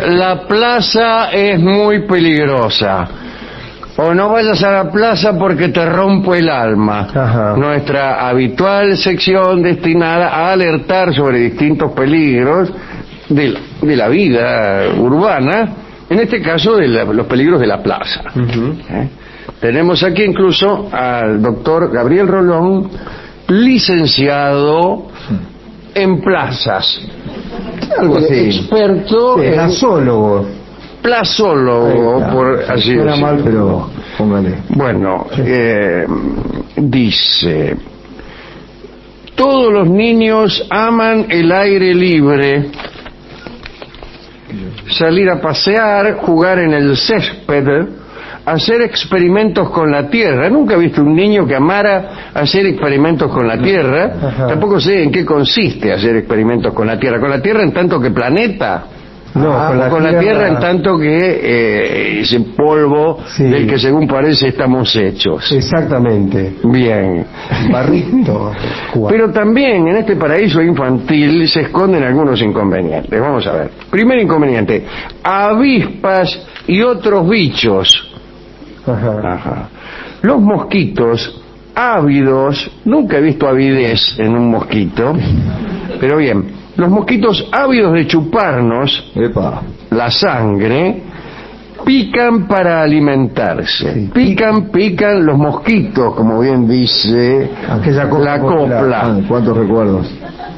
la plaza es muy peligrosa. O no vayas a la plaza porque te rompo el alma. Ajá. Nuestra habitual sección destinada a alertar sobre distintos peligros de la vida urbana, en este caso de los peligros de la plaza. Tenemos aquí incluso al doctor Gabriel Rolón, licenciado en plazas, Algo así. experto en Plazólogo. plazólogo, por así Suena decirlo. mal, pero póngale. Bueno, dice: todos los niños aman el aire libre, salir a pasear, jugar en el césped, hacer experimentos con la tierra. Nunca he visto un niño que amara hacer experimentos con la tierra. Ajá. Tampoco sé en qué consiste hacer experimentos con la tierra. ¿Con la tierra en tanto que planeta? No, con la tierra en tanto que ese polvo Sí. del que según parece estamos hechos. Exactamente. Bien. Barrito. Pero también en este paraíso infantil se esconden algunos inconvenientes. Vamos a ver. Primer inconveniente: avispas y otros bichos. Ajá. Los mosquitos ávidos, nunca he visto avidez en un mosquito, pero bien, los mosquitos ávidos de chuparnos la sangre pican para alimentarse. Sí. Pican los mosquitos, como bien dice la copla. ¿Cuántos recuerdos?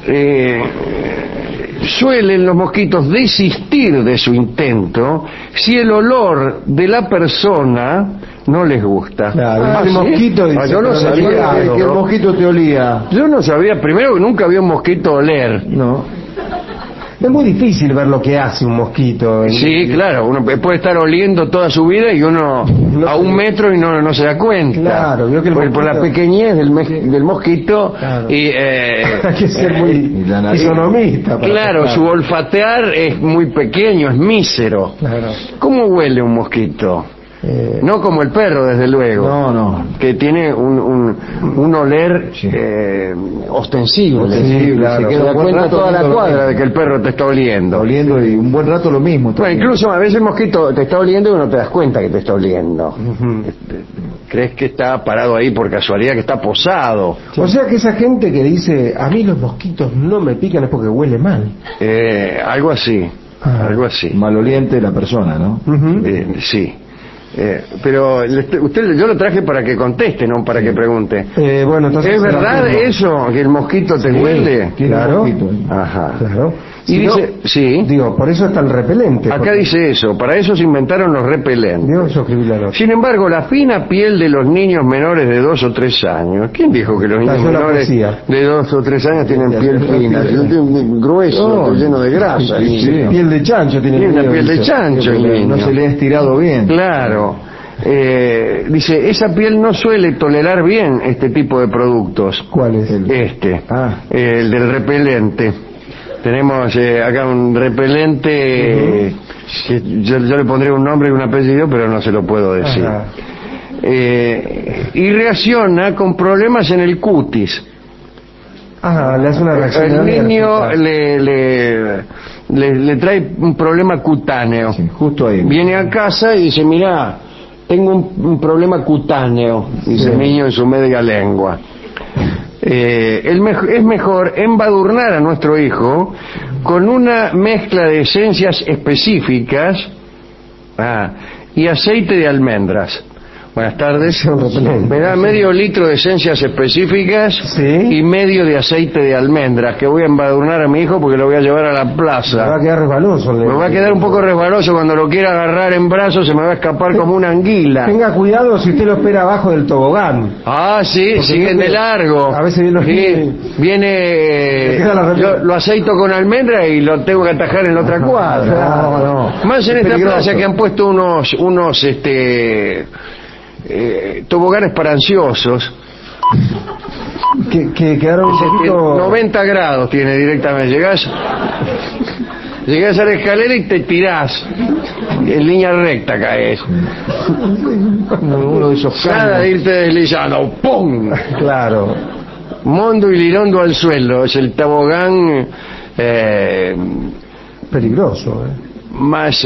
Suelen los mosquitos desistir de su intento si el olor de la persona no les gusta. Claro, el ¿sí? mosquito dice, yo no sabía que el mosquito te olía. Yo no sabía, primero que nunca había un mosquito oler. No. Es muy difícil ver lo que hace un mosquito. Sí, claro, uno puede estar oliendo toda su vida y uno a un metro y no se da cuenta. Claro, veo que el por la pequeñez del mosquito. Claro. Y hay que ser muy fisonomista. Claro, su olfatear es muy pequeño, es mísero. Claro. ¿Cómo huele un mosquito? No como el perro, desde luego. No. Que tiene un oler ostensible. Sí, claro. Se da cuenta toda la cuadra de que el perro te está oliendo. Oliendo y un buen rato lo mismo. Bueno, incluso a veces el mosquito te está oliendo y no te das cuenta que te está oliendo. Crees que está parado ahí por casualidad, que está posado. O sea que esa gente que dice, a mí los mosquitos no me pican, es porque huele mal. Algo así. Algo así. Maloliente la persona, ¿no? Sí. Pero yo lo traje para que conteste, no para que pregunte. Bueno, entonces ¿es verdad eso, que el mosquito te huele? Claro. Ajá. Claro. Y si dice, no, sí. Digo, por eso está el repelente. Acá porque... dice eso, para eso se inventaron los repelentes. Yo suscribí la nota. Sin embargo, la fina piel de los niños menores de 2 o 3 años, ¿quién dijo que los niños menores de 2 o 3 años tienen piel fina? Grueso, lleno de grasa. Piel de chancho tiene una piel de chancho el niño. No se le ha estirado bien. Claro. Dice, esa piel no suele tolerar bien este tipo de productos. ¿Cuál es? El del repelente. Tenemos acá un repelente que yo le pondré un nombre y un apellido, pero no se lo puedo decir. Y reacciona con problemas en el cutis. Le hace una reacción. El niño le trae un problema cutáneo. Sí, justo ahí. Viene a casa y dice, mirá, tengo un problema cutáneo, dice el niño en su media lengua. Es mejor embadurnar a nuestro hijo con una mezcla de esencias específicas y aceite de almendras. Buenas tardes. Me da medio litro de esencias específicas y medio de aceite de almendras que voy a embadurnar a mi hijo porque lo voy a llevar a la plaza. Me va a quedar resbaloso. Me va a quedar un poco resbaloso cuando lo quiera agarrar en brazos, se me va a escapar como una anguila. Tenga cuidado si usted lo espera abajo del tobogán. Sí, porque siguen de largo. A veces viene lo aceito con almendra y lo tengo que atajar en la otra cuadra. No. Más en esta plaza que han puesto unos toboganes para ansiosos que quedaron un poquito... 90 grados tiene directamente. Llegás a la escalera y te tirás en línea recta, caes. Uno de esos nada de irte deslizando. ¡Pum! Claro. Mondo y lirondo al suelo. Es el tobogán peligroso, más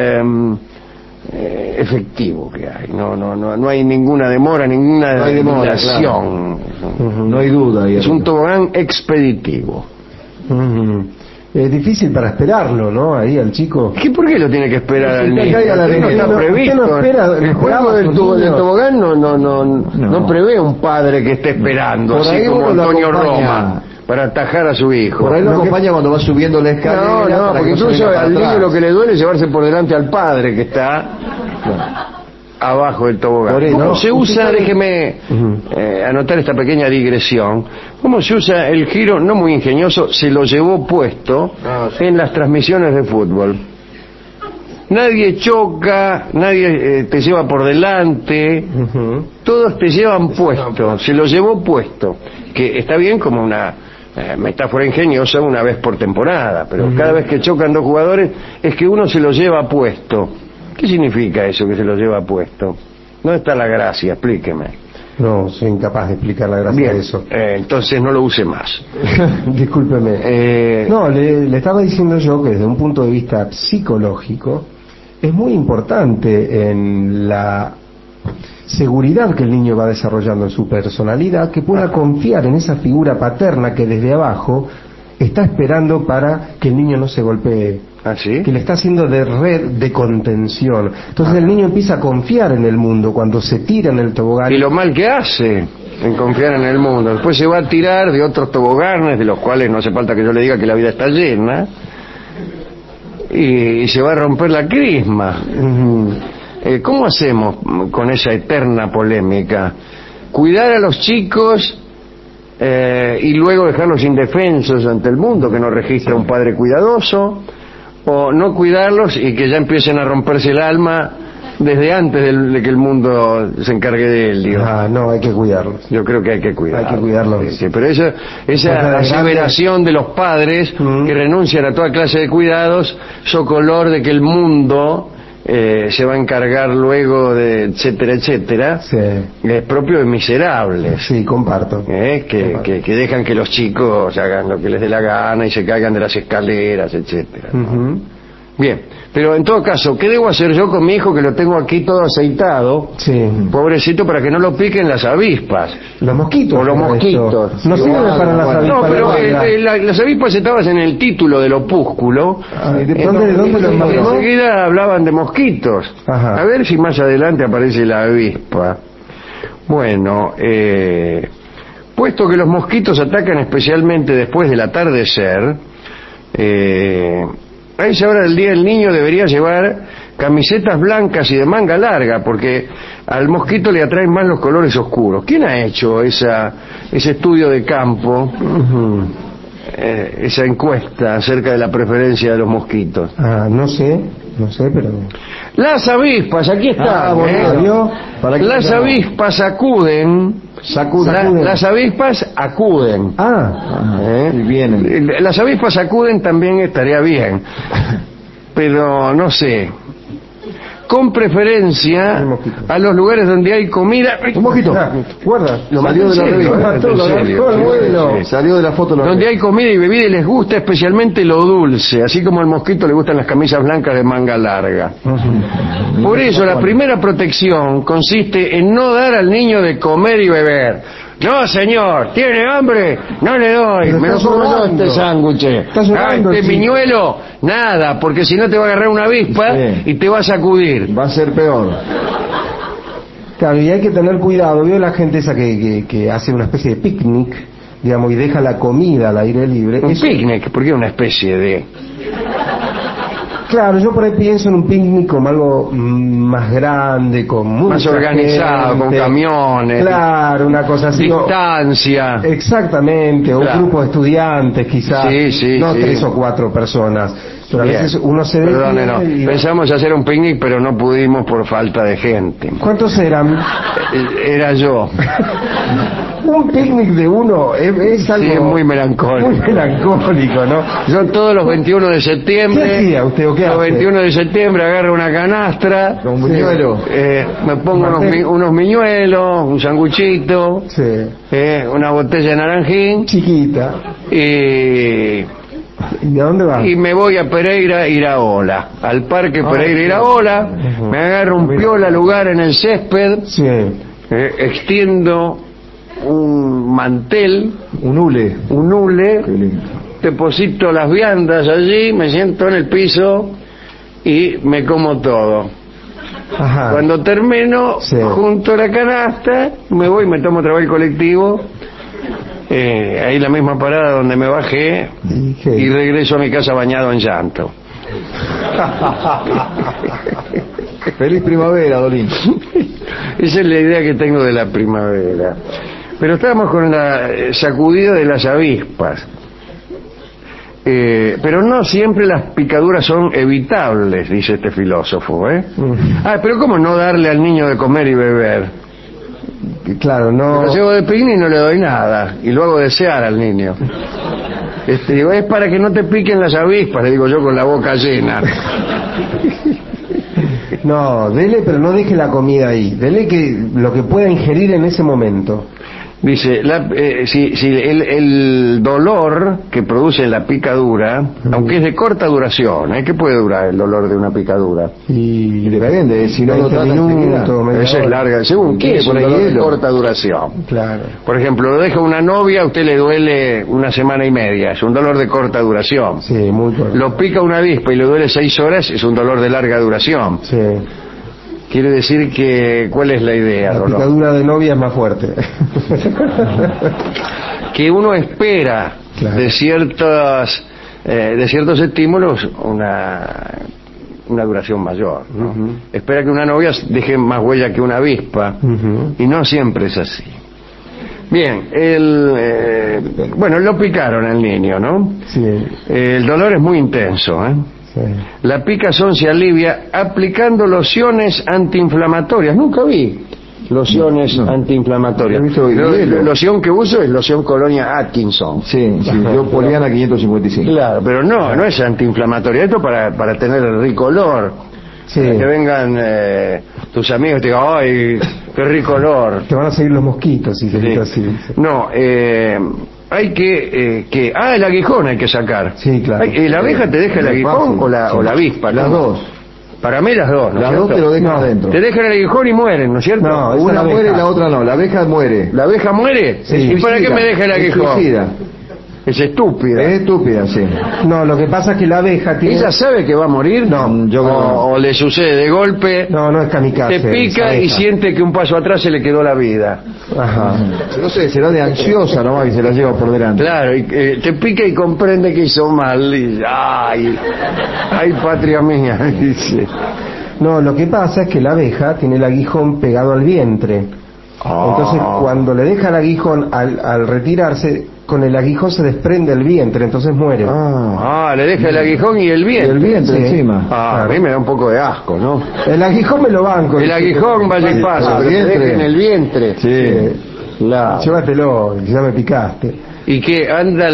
efectivo que hay. No hay ninguna demora, ninguna dilación. Claro. No hay duda. Es un tobogán expeditivo. Es difícil para esperarlo, ¿no? Ahí al chico. ¿Por qué lo tiene que esperar al niño? No está previsto. El juego del tobogán no prevé un padre que esté esperando, así como Antonio Roma, para atajar a su hijo. Por ahí lo acompaña cuando va subiendo la escalera. No, porque incluso al niño lo que le duele es llevarse por delante al padre que está abajo del tobogán. ¿Cómo se usa? Déjeme anotar esta pequeña digresión. ¿Cómo se usa el giro no muy ingenioso? Se lo llevó puesto en las transmisiones de fútbol. Nadie choca, nadie te lleva por delante, todos te llevan puesto, se lo llevó puesto, que está bien como una metáfora ingeniosa una vez por temporada, pero cada vez que chocan dos jugadores es que uno se lo lleva puesto. ¿Qué significa eso, que se lo lleva puesto? ¿Dónde está la gracia? Explíqueme. No, soy incapaz de explicar la gracia de eso. Entonces no lo use más. Discúlpeme. No, le estaba diciendo yo que desde un punto de vista psicológico es muy importante en la seguridad que el niño va desarrollando en su personalidad, que pueda confiar en esa figura paterna que desde abajo está esperando para que el niño no se golpee. ¿Ah, sí? Que le está haciendo de red de contención. Entonces el niño empieza a confiar en el mundo cuando se tira en el tobogán. Y lo mal que hace en confiar en el mundo. Después se va a tirar de otros toboganes, de los cuales no hace falta que yo le diga que la vida está llena, y se va a romper la crisma. ¿Cómo hacemos con esa eterna polémica? ¿Cuidar a los chicos y luego dejarlos indefensos ante el mundo que no registra un padre cuidadoso? ¿O no cuidarlos y que ya empiecen a romperse el alma desde antes de que el mundo se encargue de él? Digo. No, hay que cuidarlos. Yo creo que hay que cuidarlos. Hay que cuidarlos. Sí, pero esa aseveración de los padres que renuncian a toda clase de cuidados, socolor de que el mundo se va a encargar luego de etcétera, etcétera, es propio de miserables. Sí, comparto. Que dejan que los chicos hagan lo que les dé la gana y se caigan de las escaleras, etcétera. Bien, pero en todo caso, ¿qué debo hacer yo con mi hijo que lo tengo aquí todo aceitado? Pobrecito, para que no lo piquen las avispas. Los mosquitos. O los mosquitos. No sirve para las avispas. No, pero las avispas estaban en el título del opúsculo. ¿De dónde los mosquitos? Enseguida hablaban de mosquitos. A ver si más adelante aparece la avispa. Bueno, puesto que los mosquitos atacan especialmente después del atardecer, a esa hora del día el niño debería llevar camisetas blancas y de manga larga, porque al mosquito le atraen más los colores oscuros. ¿Quién ha hecho ese estudio de campo, esa encuesta acerca de la preferencia de los mosquitos? No sé, pero... Las avispas, aquí está. Las avispas acuden. Las avispas acuden. Vienen. Las avispas acuden también estaría bien, pero no sé. Con preferencia a los lugares donde hay comida. Un mosquito. Guarda. Salió de la revista. Salió de la foto. Donde hay comida y bebida y les gusta especialmente lo dulce, así como al mosquito le gustan las camisas blancas de manga larga. Por eso la primera protección consiste en no dar al niño de comer y beber. No, señor, ¿tiene hambre? No le doy. Me lo como yo este sándwich. Este miñuelo, nada, porque si no te va a agarrar una avispa y te va a sacudir. Va a ser peor. Claro, y hay que tener cuidado. Veo la gente esa que hace una especie de picnic, digamos, y deja la comida al aire libre. ¿Un picnic? ¿Por qué una especie de...? Claro, yo por ahí pienso en un picnic como algo más grande, con mucha más organizado, gente, con camiones. Claro, una cosa así. Distancia. Exactamente, o un grupo de estudiantes quizás. No 3 o 4 personas. Pero a veces uno se detiene. Pensamos hacer un picnic, pero no pudimos por falta de gente. ¿Cuántos eran? Era yo. Un picnic de uno es algo... Sí, muy melancólico. Muy melancólico, ¿no? Yo todos los 21 de septiembre... ¿Qué hacía usted o qué hace? Los 21 de septiembre agarro una canastra... ¿Con buñuelo? Me pongo unos miñuelos, un sanguchito... una botella de naranjín... Chiquita. ¿Y a dónde va? Y me voy a Pereira Iraola, al parque Pereira Iraola, me agarro un piola lugar en el césped, Sí. Extiendo un mantel, Un hule. Qué lindo. deposito las viandas allí, me siento en el piso y me como todo. Ajá. Cuando termino, Sí. junto a la canasta, me voy, me tomo otra vez el colectivo, ahí la misma parada donde me bajé, y regreso a mi casa bañado en llanto. Feliz primavera, Dolín. Esa es la idea que tengo de la primavera. Pero estábamos con la sacudida de las avispas. Pero no siempre las picaduras son evitables, dice este filósofo, ¿eh? Pero ¿cómo no darle al niño de comer y beber? Claro, no. Lo llevo de picnic y no le doy nada, y lo hago desear al niño. Digo, es para que no te piquen las avispas, le digo yo con la boca llena. No, dele, pero no deje la comida ahí. Dele lo que pueda ingerir en ese momento. Dice, si el dolor que produce la picadura, aunque es de corta duración, ¿qué puede durar el dolor de una picadura? Y depende, si no lo 20 trata minutos, media Esa es hora. larga, según qué es un dolor de corta duración. Claro. Por ejemplo, lo deja una novia, a usted le duele una semana y media, es un dolor de corta duración. Sí, muy corto. Lo pica una avispa y le duele 6 horas, es un dolor de larga duración. Sí. Quiere decir que, ¿cuál es la idea, La Rolón? picadura de novia es más fuerte. Que uno espera Claro. de ciertos estímulos una duración mayor, ¿no? Espera que una novia deje más huella que una avispa, y no siempre es así. Bien, bueno, lo picaron al niño, ¿no? Sí. El dolor es muy intenso, ¿eh? Sí. La picazón se alivia aplicando lociones antiinflamatorias. Nunca vi lociones antiinflamatorias. He visto hielo. Loción que uso es loción Colonia Atkinson. Sí, yo Poliana 555. Claro, pero no es antiinflamatoria. Esto para tener el rico olor. Sí. Para que vengan tus amigos y te digan, ¡ay, qué rico olor! Te van a seguir los mosquitos si te Sí. quitas así. No, hay que el aguijón hay que sacar. Sí, claro. ¿La abeja te deja el aguijón o la avispa? Las ¿no? dos. Para mí las dos, ¿no es Las cierto? dos te lo dejan No, adentro. Te dejan el aguijón y mueren, ¿no es cierto? No, esa es Una la muere y abeja. la otra no. La abeja muere. ¿La abeja muere? Se ¿Y para qué suicida. me deja el Es aguijón? suicida. Es estúpida. Es estúpida, sí. No, lo que pasa es que la abeja tiene... ¿Ella sabe que va a morir? No, yo creo que no. o le sucede de golpe, No es kamikaze. te pica esa y abeja. siente que un paso atrás se le quedó la vida. Ajá. No sé, será de ansiosa nomás y se la lleva por delante. Claro, y, te pica y comprende que hizo mal. Y, ay, patria mía, dice. No, lo que pasa es que la abeja tiene el aguijón pegado al vientre. Entonces, cuando le deja el aguijón, al retirarse, con el aguijón se desprende el vientre, entonces muere. Le deja el aguijón y el Y vientre. el vientre Sí. encima. A mí me da un poco de asco, ¿no? El aguijón me lo banco. El aguijón vaya y pasa, pero te vientre. deja en el vientre. Sí. Claro. Llévatelo, ya me picaste. Y que anda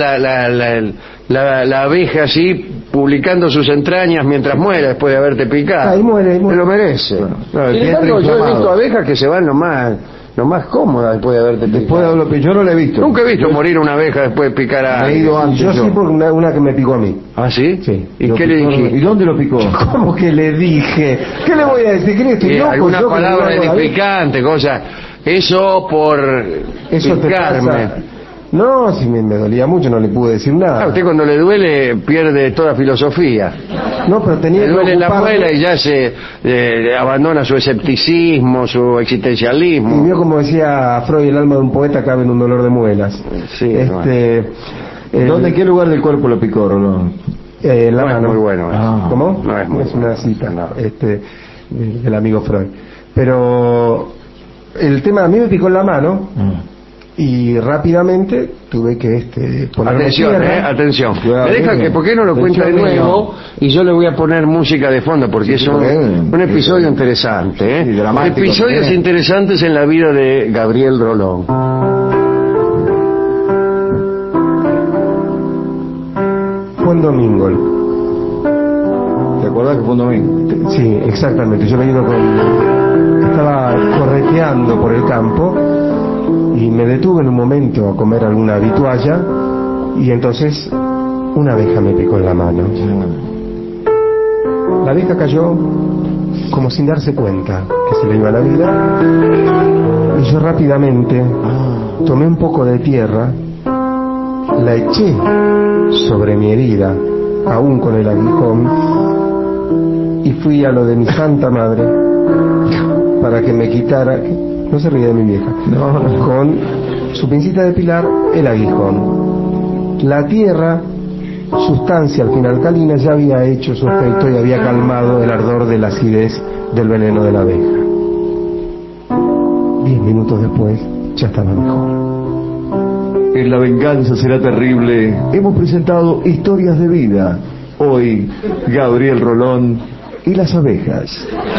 la abeja así publicando sus entrañas mientras muere después de haberte picado. Ahí muere. Se lo merece. No, el Sin vientre embargo, yo he inflamado. visto abejas que se van lo más cómodas después de haberte picado. Después de hablo, yo no la he visto. Nunca he visto morir una abeja después de picar a Me he ido alguien. antes. Yo sí por una que me picó a mí. ¿Ah, sí? Sí. ¿Y Lo qué le picó, dijiste? ¿Y dónde lo picó? ¿Cómo que le dije? ¿Qué le voy a decir? ¿Qué le estoy loco? Alguna Yo que palabra le digo a la edificante, cosa. Eso por Eso te picarme. pasa. No, si me dolía mucho no le pude decir nada. Usted cuando le duele pierde toda filosofía. No, pero tenía Le que duele la ocuparme. muela y ya se abandona su escepticismo, su Y existencialismo. vio como decía Freud, el alma de un poeta cabe en un dolor de muelas. Sí, ¿Dónde, en qué lugar del cuerpo lo picó, Rolón? En la No es mano. muy bueno eso. ¿Cómo? No es muy una bueno. cita No. del amigo Freud. Pero el tema a mí me picó en la mano y rápidamente tuve que ponerme Atención, tierra. atención. Cuidado, Me deja niño. que, ¿por qué no lo cuenta de Atención, nuevo? Y yo le voy a poner música de fondo porque es un episodio interesante. Sí, dramático Episodios también. interesantes en la vida de Gabriel Rolón. Fue un domingo. ¿Te acordás que fue un domingo? Sí, exactamente. Yo me iba estaba correteando por el campo y me detuve en un momento a comer alguna vitualla y entonces una abeja me picó en la mano. La abeja cayó como sin darse cuenta que se le iba la vida, y yo rápidamente tomé un poco de tierra, la eché sobre mi herida, aún con el aguijón, y fui a lo de mi santa madre para que me quitara, no se ríe de mi vieja, con su pincita de pilar, el aguijón. La tierra, sustancia al fin alcalina, ya había hecho su efecto y había calmado el ardor de la acidez del veneno de la abeja. 10 minutos después ya estaba mejor. En La venganza será terrible hemos presentado Historias de vida. Hoy, Gabriel Rolón y las abejas.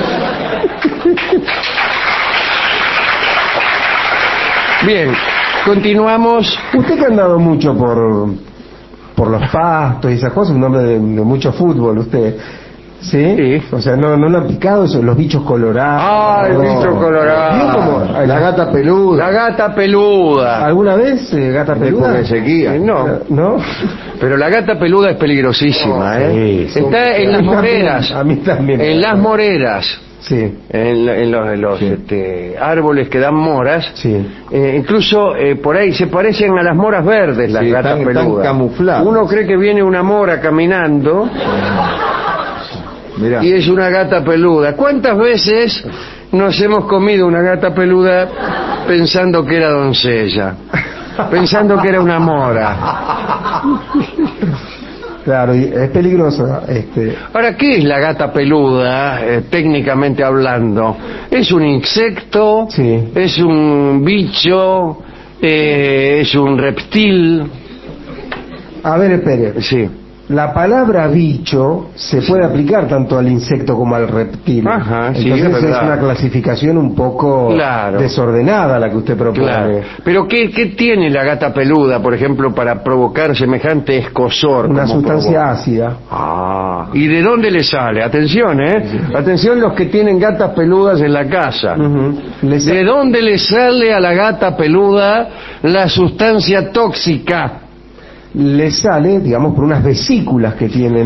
Bien, continuamos. Usted que ha andado mucho por los pastos y esas cosas, un hombre de mucho fútbol, usted. ¿Sí? Sí. O sea, no le han picado eso, los bichos colorados. Ah, el bicho colorado. ¿Vio cómo? La gata peluda. La gata peluda. ¿Alguna vez gata peluda? De sequía. ¿No? Pero la gata peluda es peligrosísima, ¿eh? Sí, Está en las moreras. A mí también. En las moreras. Sí. En los Sí. árboles que dan moras. Sí. Incluso por ahí se parecen a las moras verdes, las Sí, gatas están peludas. camufladas. Uno cree que viene una mora caminando Mirá. y es una gata peluda. ¿Cuántas veces nos hemos comido una gata peluda pensando que era doncella? Pensando que era una mora. Claro, y es peligroso. Ahora, ¿qué es la gata peluda, técnicamente hablando? ¿Es un insecto? Sí. ¿Es un bicho? ¿Es un reptil? A ver, espere. Sí. La palabra bicho se puede aplicar tanto al insecto como al reptil. Ajá, sí, Entonces es verdad. una clasificación un poco Claro. desordenada la que usted propone. Claro. Pero ¿qué tiene la gata peluda, por ejemplo, para provocar semejante escosor? Una como sustancia provoca? ácida. Ah, ¿y de dónde le sale? Atención, Atención los que tienen gatas peludas en la casa. ¿De dónde le sale a la gata peluda la sustancia tóxica? Le sale, digamos, por unas vesículas que tienen.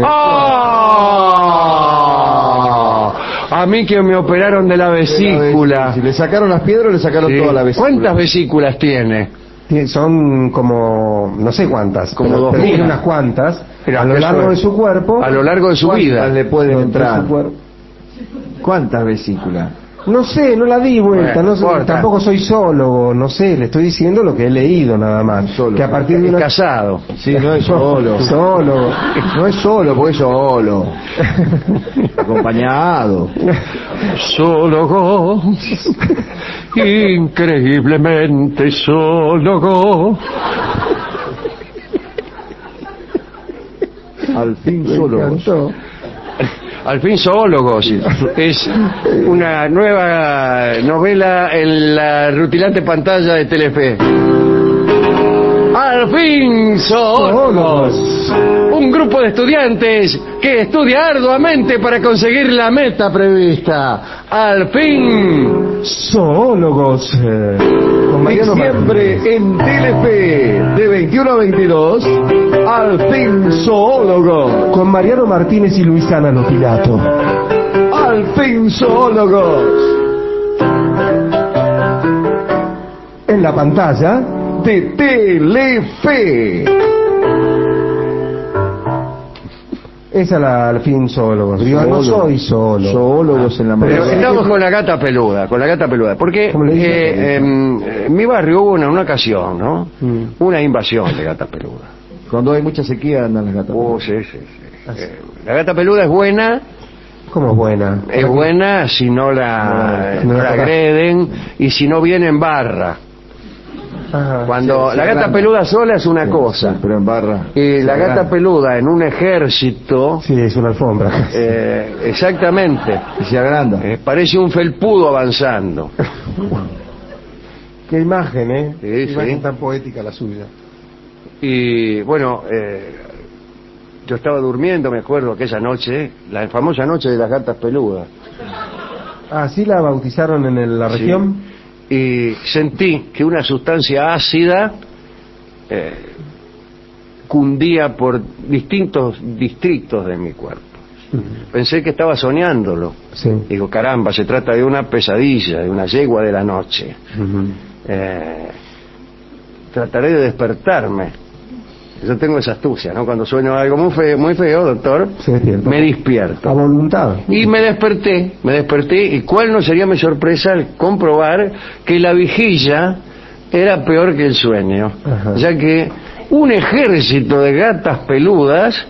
¡Ah! A mí que me operaron de la vesícula. Si le sacaron las piedras, le sacaron Sí. toda la vesícula. ¿Cuántas vesículas tiene? Son como, no sé cuántas, Como pero 2000. tiene unas cuantas Pero a lo eso largo es- de su cuerpo. A lo largo de su vida. ¿Cuántas le pueden de entrar? su cuerpo. ¿Cuántas vesículas? No sé, no la di vuelta, Bueno, no sé, importa. tampoco soy zoólogo, no sé, le estoy diciendo lo que he leído nada más. Solo. Que a partir de Es una... casado. Sí, no es solo. Zoólogo. No es solo, porque es solo. Acompañado. Zoólogo, increíblemente zoólogo. Al fin Me solo. encantó. Al fin zoólogos. Es una nueva novela en la rutilante pantalla de Telefe. Al fin zoólogos. Un grupo de estudiantes que estudia arduamente para conseguir la meta prevista. Al fin. Zoólogos. Con Mariano Siempre Martínez. en Telefe, de 21 a 22, Al fin zoólogo. Con Mariano Martínez y Luisana Lopilato. Al fin zoólogos. En la pantalla. De Telefe. Esa la al fin zoólogos. Digo, no soy zoólogo. Zoólogos en la Pero mañana. estamos con la gata peluda, porque ¿Cómo le dice? en mi barrio hubo una ocasión, ¿no? Una invasión de gata peluda. Cuando hay mucha sequía andan las gatas. Sí. La gata peluda es buena. ¿Cómo es buena? Es buena si no la, No no la la tocas. agreden y si no viene en barra. Ajá. Cuando sí, la gata agranda. peluda sola es una cosa. Sí, pero en barra. Y la Se gata agranda. peluda en un ejército, Sí, es una alfombra. exactamente, Y se agranda. parece un felpudo avanzando. Qué imagen, ¿eh? Sí, Qué imagen sí. tan poética la suya. Y bueno, yo estaba durmiendo, me acuerdo, aquella noche, la famosa noche de las gatas peludas. Ah, ¿sí la bautizaron en la Sí. región? Y sentí que una sustancia ácida cundía por distintos distritos de mi cuerpo. Pensé que estaba soñándolo. Sí. Digo, caramba, se trata de una pesadilla, de una yegua de la noche. Trataré de despertarme. Yo tengo esa astucia, ¿no? Cuando sueño algo muy feo, doctor, me despierto. A voluntad. Y me desperté, y cuál no sería mi sorpresa al comprobar que la vigilia era peor que el sueño. Ajá. Ya que un ejército de gatas peludas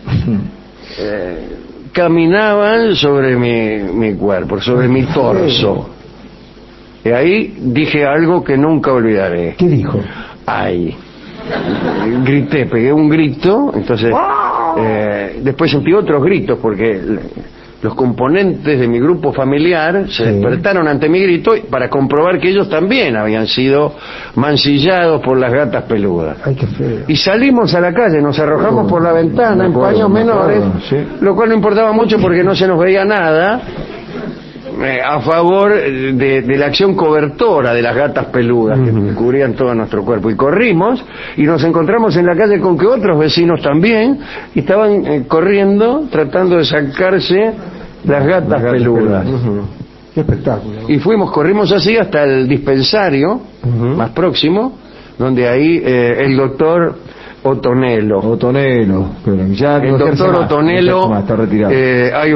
caminaban sobre mi cuerpo, sobre mi torso. Y ahí dije algo que nunca olvidaré. ¿Qué dijo? ¡Ay! Grité, pegué un grito, entonces después sentí otros gritos porque los componentes de mi grupo familiar se despertaron ante mi grito para comprobar que ellos también habían sido mancillados por las gatas peludas. Ay, qué feo. Y salimos a la calle, nos arrojamos por la ventana en paños menores, lo cual no importaba mucho porque no se nos veía nada, a favor de la acción cobertora de las gatas peludas que cubrían todo nuestro cuerpo. Y corrimos y nos encontramos en la calle con que otros vecinos también estaban corriendo tratando de sacarse las gatas peludas. Qué espectáculo. Y corrimos así hasta el dispensario más próximo, donde ahí el doctor Otonelo, pero ya el doctor Otonelo, está retirado. Hay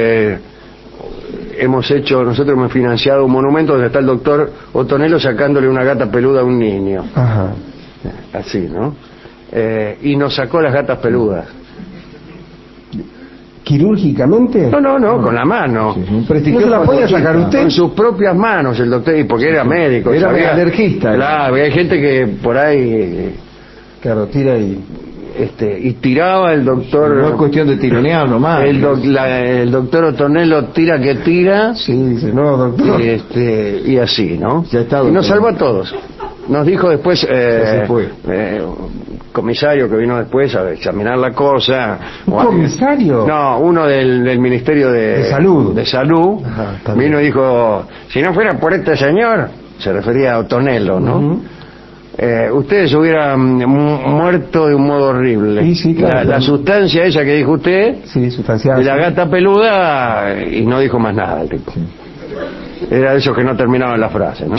nosotros hemos financiado un monumento donde está el doctor Otonelo sacándole una gata peluda a un niño. Ajá. Así, ¿no? Y nos sacó las gatas peludas. ¿Quirúrgicamente? No, con la mano. Sí, ¿no se la podía sacar usted? Con sus propias manos el doctor, y porque era médico. Era alergista. Claro, hay gente que por ahí... Claro, tira y tiraba el doctor. No es cuestión de tironear nomás. El doctor Otonelo tira que tira. Sí, dice, no, doctor. Y así, ¿no? Ya está, y nos salvó a todos. Nos dijo después comisario que vino después a examinar la cosa. ¿Un comisario? No, uno del Ministerio de Salud. Ajá, vino y dijo, si no fuera por este señor, se refería a Otonelo, ¿no? Ustedes hubieran muerto de un modo horrible. Sí, claro. La sustancia esa que dijo usted, sustancial, de la gata peluda, y no dijo más nada el tipo. Era de esos que no terminaban la frase, ¿no?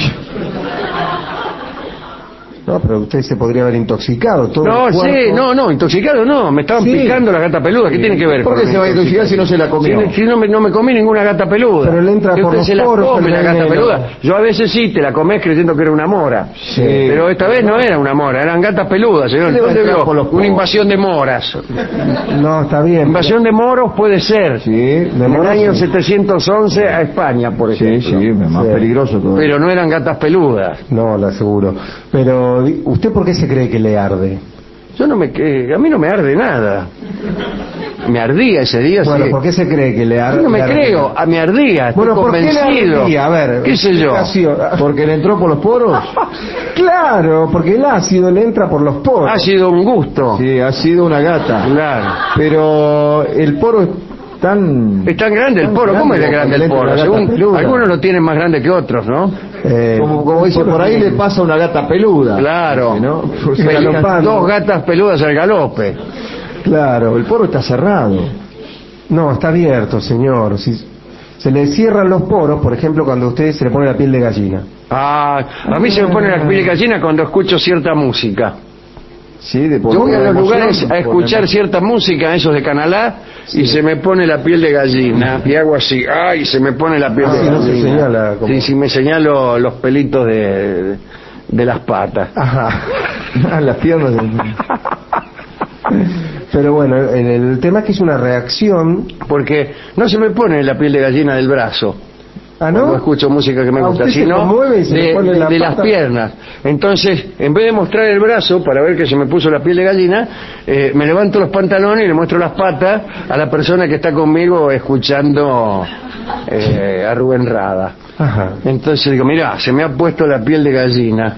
No, pero usted se podría haber intoxicado todo. No, intoxicado no, me estaban picando la gata peluda. ¿Qué tiene que ver? ¿Por qué se va a intoxicar si no se la comió? Si no me comí ninguna gata peluda. Pero le entra por los poros la gata peluda. Yo a veces sí te la comés creyendo que era una mora. Sí. Pero esta vez no era una mora, eran gatas peludas, señor. Una invasión de moras. No, está bien. Invasión de moros puede ser. Sí, en el año 711 a España, por ejemplo. Sí, más peligroso todo. Pero no eran gatas peludas. No, lo aseguro. Pero ¿usted por qué se cree que le arde? A mí no me arde nada. Me ardía ese día. Bueno, ¿por qué se cree que le arde? Yo no me creo, me ardía. Estoy convencido. ¿Por qué le ardía? A ver, ¿qué sé yo? ¿Porque le entró por los poros? Claro, porque el ácido le entra por los poros. Ha sido un gusto. Sí, ha sido una gata. Claro. Pero el poro es tan grande el poro. ¿Cómo es de grande el poro? Algunos lo tienen más grande que otros, ¿no? Como dice, por ahí le pasa una gata peluda. Claro. ¿No? Dos gatas peludas al galope. Claro. El poro está cerrado. No, está abierto, señor. Si se le cierran los poros, por ejemplo, cuando a usted se le pone la piel de gallina. A mí se me pone la piel de gallina cuando escucho cierta música. Sí, yo voy a los lugares a escuchar cierta música, esos de Canal A, y se me pone la piel de gallina, y hago así, ¡ay! Se me pone la piel de gallina. Se señala, sí, me señalo los pelitos de las patas. Ajá. Las piernas Pero bueno, el tema es que es una reacción. Porque no se me pone la piel de gallina del brazo. ¿Ah, no? Cuando escucho música que me gusta, sino de las piernas. Entonces, en vez de mostrar el brazo para ver que se me puso la piel de gallina, me levanto los pantalones y le muestro las patas a la persona que está conmigo escuchando a Rubén Rada. Ajá. Entonces digo, mira, se me ha puesto la piel de gallina.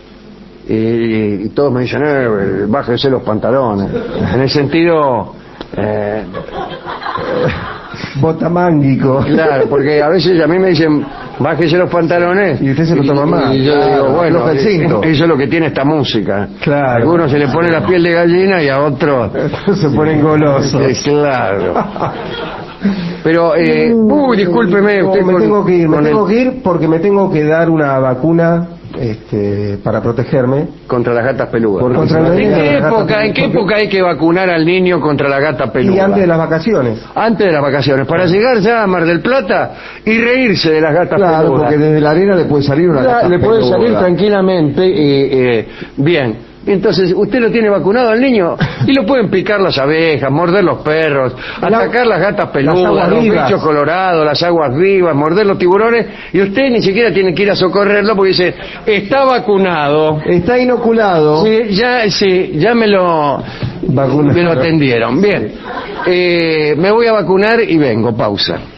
Y todos me dicen, bájese los pantalones. En el sentido... botamánguico. Claro, porque a veces a mí me dicen, bájese los pantalones. Y usted se lo toma mal. Y yo digo, bueno, afloja el cinto. eso es lo que tiene esta música. Claro. A algunos se le pone la piel de gallina y a otros Se ponen golosos. claro. Pero, discúlpeme, usted me tengo que ir, con que ir porque me tengo que dar una vacuna para protegerme contra las gatas peludas. ¿En qué época hay que vacunar al niño contra la gata peluda? Y antes de las vacaciones. Antes de las vacaciones, para llegar ya a Mar del Plata y reírse de las gatas peludas. Claro, porque desde la arena le puede salir una gata le puede peluda. salir tranquilamente bien. Entonces, usted lo tiene vacunado al niño y lo pueden picar las abejas, morder los perros, atacar las gatas peludas, los bichos colorados, las aguas vivas, morder los tiburones, y usted ni siquiera tiene que ir a socorrerlo porque dice, está vacunado. Está inoculado. Sí, ya me lo atendieron. Bien, me voy a vacunar y vengo, pausa.